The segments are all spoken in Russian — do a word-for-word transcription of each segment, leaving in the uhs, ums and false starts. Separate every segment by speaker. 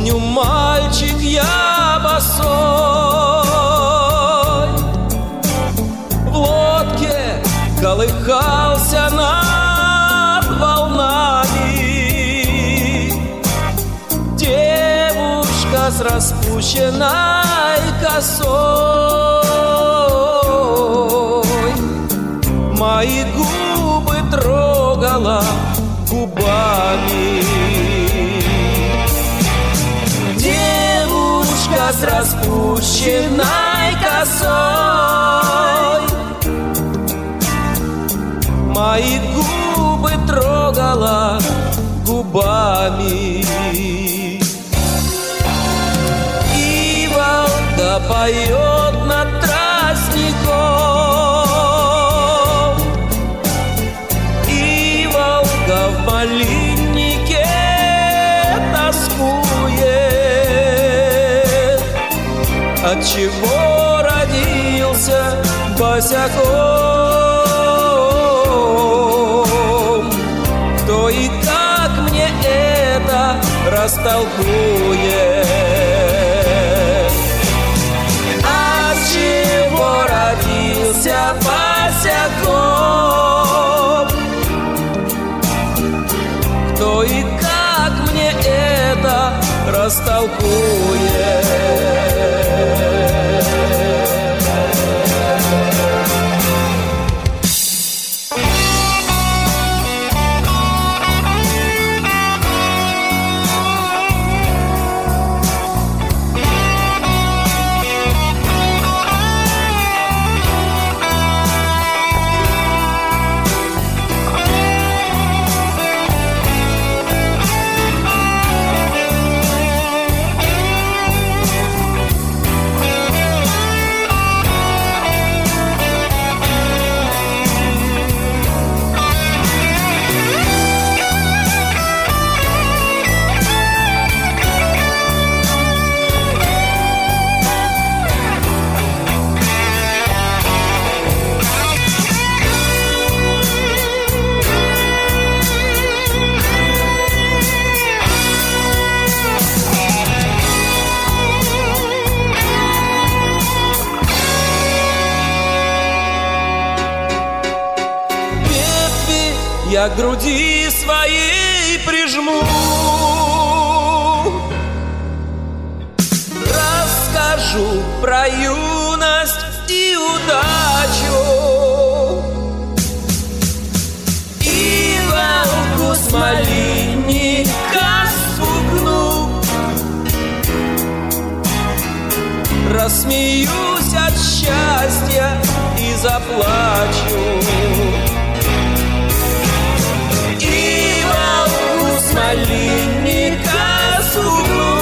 Speaker 1: Помню, мальчик, я босой, в лодке колыхался над волнами. Девушка с распущенной косой мои губы трогала губами. Девушка с распущенной косой мои губы трогала губами. Иволга поет над тростником, Иволга в малиннике тоскует. Отчего родился босяком? Кто и как мне это растолкует? Отчего родился босяком? Кто и как мне это растолкует? Я к груди своей прижму, расскажу про юность и удачу, иволгу с малинника спугну, рассмеюсь от счастья и заплачу. Малинника сугну,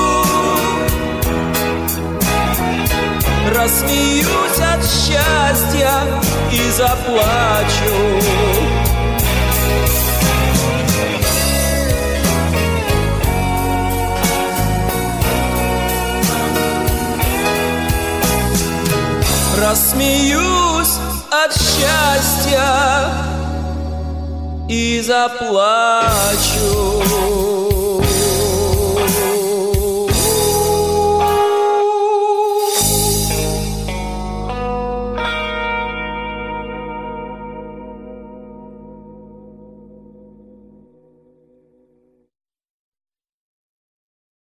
Speaker 1: рассмеюсь от счастья и заплачу. Рассмеюсь от счастья и заплачу.